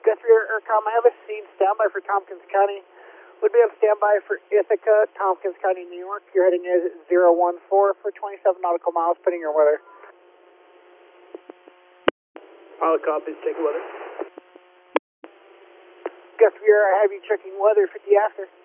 ERCOM, I have a scene standby for Tompkins County. Would be on standby for Ithaca, Tompkins County, New York. Your heading is 014 for 27 nautical miles, putting your weather. Pilot copies, take weather. Gus Viera, I have you checking weather 50 after.